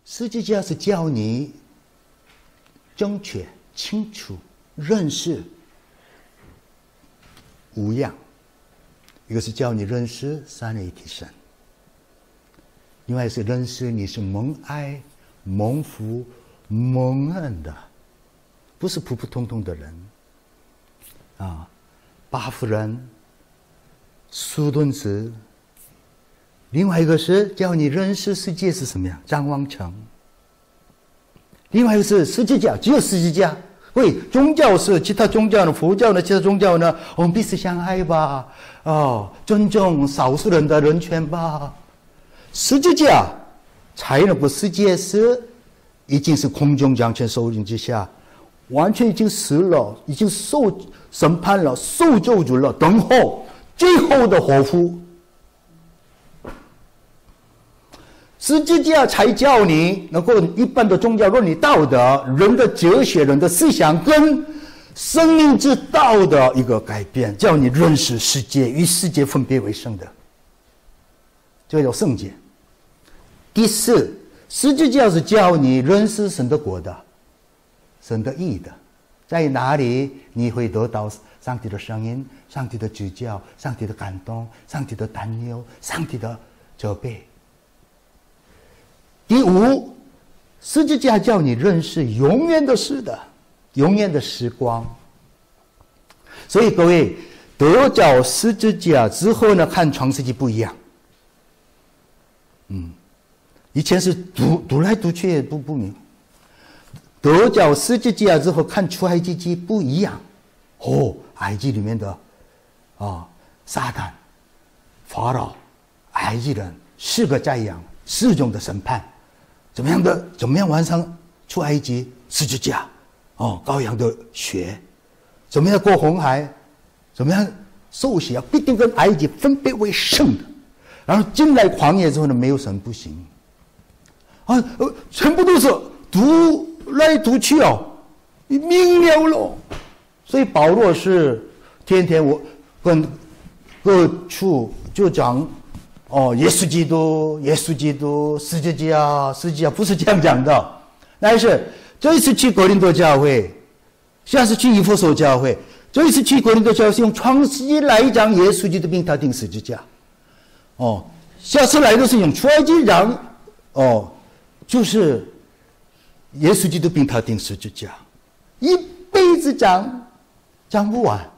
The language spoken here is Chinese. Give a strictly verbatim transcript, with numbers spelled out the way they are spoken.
十字架是教你正确、清楚认识五样，一个是教你认识三位一体神，另外是认识你是蒙爱、蒙福、蒙恩的，不是普普通通的人啊，巴夫人、苏顿子。另外一个是教你认识世界是什么样，张望成。另外一个是十字架，只有十字架。喂，宗教是其他宗教呢，佛教呢，其他宗教呢，我们彼此相爱吧，哦，尊重少数人的人权吧。十字架才能把世界是已经是空中掌权手领之下，完全已经死了，已经受审判了，受咒诅了，等候最后的活复。十字架才教你能够一般的宗教伦理道德、人的哲学、人的思想跟生命之道的一个改变，叫你认识世界，与世界分别为圣的，这个叫圣洁。第四，十字架是教你认识神的国的，神的义的，在哪里你会得到上帝的声音、上帝的指教、上帝的感动、上帝的担忧、上帝的责备。第五，十字架叫你认识永远的事的，永远的时光。所以各位得着十字架之后呢，看创世纪不一样。嗯，以前是读读来读去也读不明。得着十字架之后看出埃及记不一样。哦，埃及里面的啊、哦，撒旦、法老、埃及人四个灾殃，四种的审判。怎么样的？怎么样完成出埃及？十字架，哦，羔羊的血，怎么样过红海？怎么样受洗啊？必定跟埃及分别为圣的。然后进来旷野之后呢，没有神不行。啊，呃，全部都是读来读去哦，你明了了。所以保罗是天天我跟各处就讲。哦，耶稣基督，耶稣基督，十字架，十字架不是这样讲的。但是这一次去哥林多教会，下次去以弗所教会，这一次去哥林多教会是用创世纪来讲耶稣基督并他钉十字架。哦，下次来的是用出埃及讲，哦，就是耶稣基督并他钉十字架，一辈子讲讲不完。